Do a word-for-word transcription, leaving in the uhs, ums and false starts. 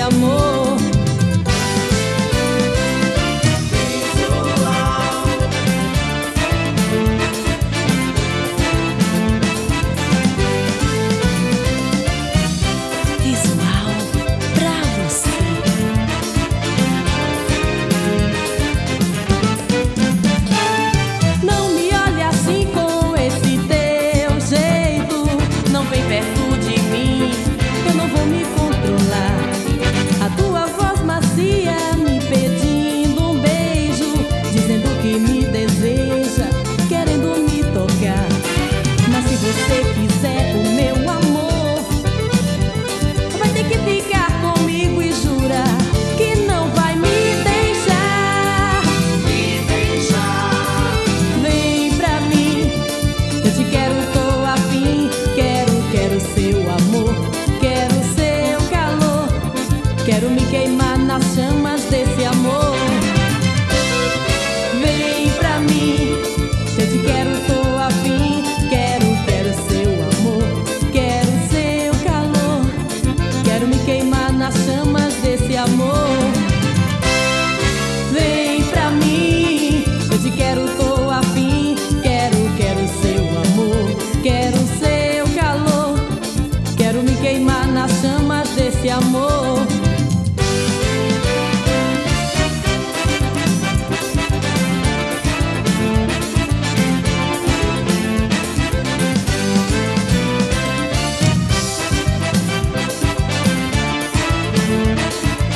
amor. Visual pra você. Não me olhe assim com esse teu jeito. Não vem perto de mim, eu não vou me controlar. A tua voz macia me pedindo um beijo, dizendo que me deseja, querendo me tocar. Mas se você quiser o meu amor, vai ter que ficar comigo e jurar que não vai me deixar. Me deixar. Vem pra mim, eu te quero, tô afim. Quero, quero seu amor, quero seu calor. Quero me queimar na chama